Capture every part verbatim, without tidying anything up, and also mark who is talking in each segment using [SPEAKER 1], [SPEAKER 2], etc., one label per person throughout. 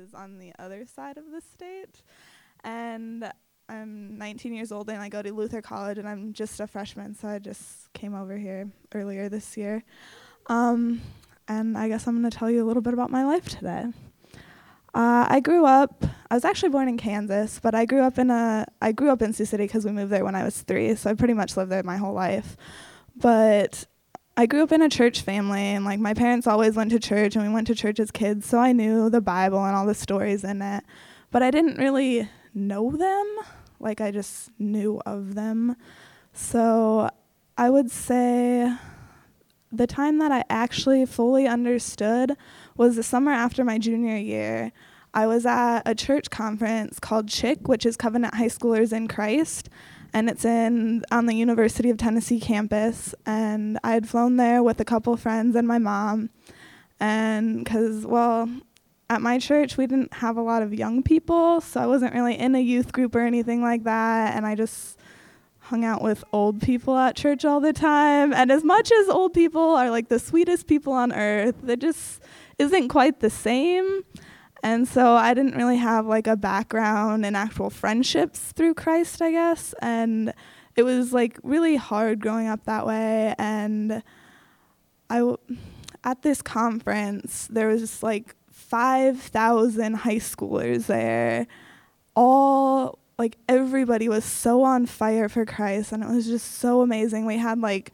[SPEAKER 1] is on the other side of the state. And I'm nineteen years old and I go to Luther College and I'm just a freshman, so I just came over here earlier this year. Um, and I guess I'm going to tell you a little bit about my life today. Uh, I grew up, I was actually born in Kansas, but I grew up in a, I grew up in Sioux City because we moved there when I was three, so I pretty much lived there my whole life. But I grew up in a church family, and like my parents always went to church, and we went to church as kids, so I knew the Bible and all the stories in it. But I didn't really know them, like I just knew of them. So I would say the time that I actually fully understood was the summer after my junior year. I was at a church conference called C H I C, which is Covenant High Schoolers in Christ, and it's in on the University of Tennessee campus. And I had flown there with a couple friends and my mom, and because, well, at my church, we didn't have a lot of young people, so I wasn't really in a youth group or anything like that, and I just hung out with old people at church all the time. And as much as old people are like the sweetest people on earth, it just isn't quite the same. And so I didn't really have like a background in actual friendships through Christ, I guess, and it was like really hard growing up that way. And I w- at this conference, there was like five thousand high schoolers there, all, like, everybody was so on fire for Christ, and it was just so amazing. We had, like,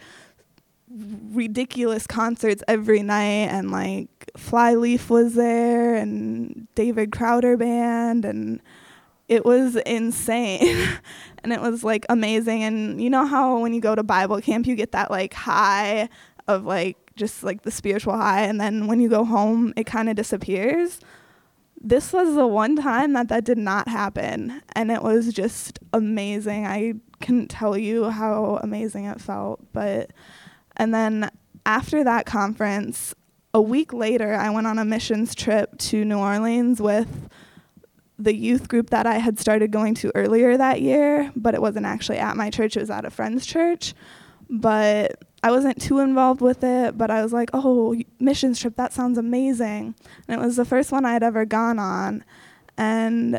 [SPEAKER 1] ridiculous concerts every night, and, like, Flyleaf was there, and David Crowder Band, and it was insane, and it was, like, amazing. And you know how when you go to Bible camp, you get that, like, high of, like, just, like, the spiritual high, and then when you go home, it kind of disappears? This was the one time that that did not happen, and it was just amazing. I couldn't tell you how amazing it felt. But and then after that conference, a week later, I went on a missions trip to New Orleans with the youth group that I had started going to earlier that year, but it wasn't actually at my church. It was at a friend's church. But I wasn't too involved with it, but I was like, oh, missions trip, that sounds amazing. And it was the first one I had ever gone on. And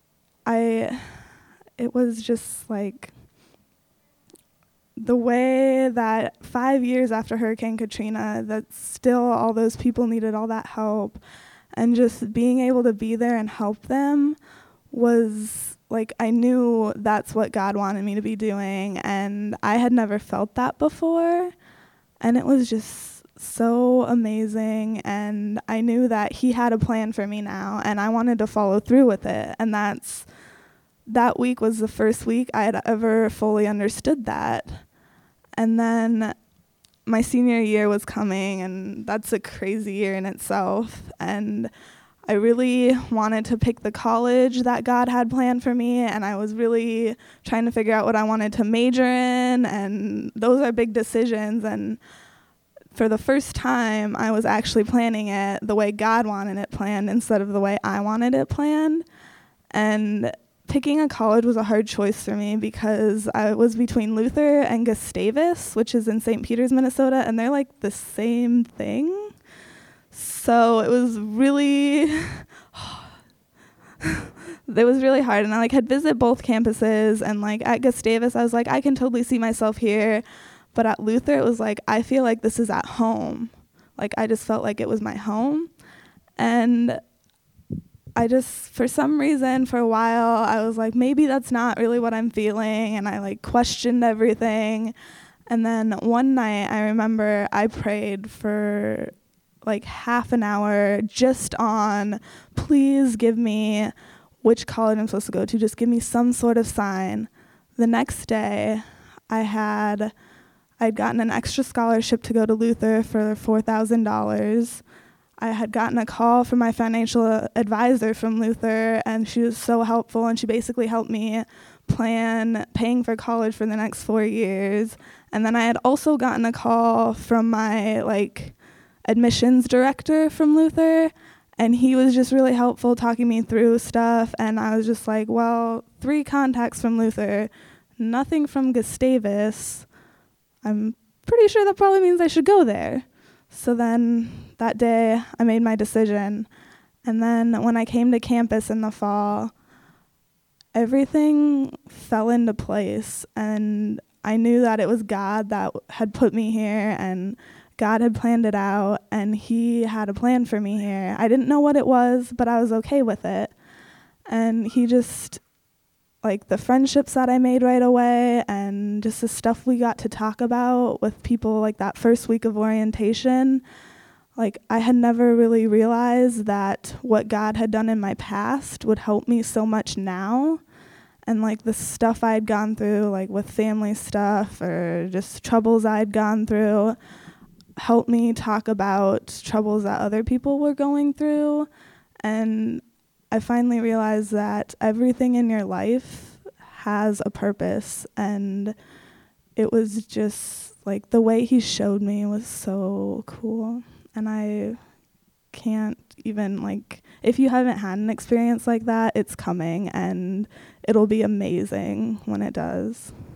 [SPEAKER 1] I, it was just like the way that five years after Hurricane Katrina, that still all those people needed all that help. And just being able to be there and help them was like, I knew that's what God wanted me to be doing, and I had never felt that before, and it was just so amazing, and I knew that he had a plan for me now, and I wanted to follow through with it. And that's, that week was the first week I had ever fully understood that. And then my senior year was coming, and that's a crazy year in itself, and I really wanted to pick the college that God had planned for me, and I was really trying to figure out what I wanted to major in, and those are big decisions. And for the first time, I was actually planning it the way God wanted it planned instead of the way I wanted it planned. And picking a college was a hard choice for me because I was between Luther and Gustavus, which is in Saint Peters, Minnesota, and they're like the same thing. So it was really, it was really hard. And I like had visited both campuses, and like at Gustavus, I was like, I can totally see myself here. But at Luther, it was like, I feel like this is at home. Like I just felt like it was my home. And I just, for some reason, for a while, I was like, maybe that's not really what I'm feeling. And I like questioned everything. And then one night I remember I prayed for like half an hour just on, please give me which college I'm supposed to go to. Just give me some sort of sign. The next day, I had, I'd gotten an extra scholarship to go to Luther for four thousand dollars. I had gotten a call from my financial advisor from Luther, and she was so helpful, and she basically helped me plan paying for college for the next four years. And then I had also gotten a call from my, like, admissions director from Luther, and he was just really helpful talking me through stuff. And I was just like, well, three contacts from Luther, nothing from Gustavus. I'm pretty sure that probably means I should go there. So then that day I made my decision, And then when I came to campus in the fall, everything fell into place, and I knew that it was God that had put me here, and God had planned it out, and he had a plan for me here. I didn't know what it was, but I was okay with it. And he just, like, the friendships that I made right away, and just the stuff we got to talk about with people, like that first week of orientation, like, I had never really realized that what God had done in my past would help me so much now. And, like, the stuff I'd gone through, like, with family stuff or just troubles I'd gone through, helped me talk about troubles that other people were going through. And I finally realized that everything in your life has a purpose. And it was just, like, the way he showed me was so cool. And I can't even, like, if you haven't had an experience like that, it's coming, and it'll be amazing when it does.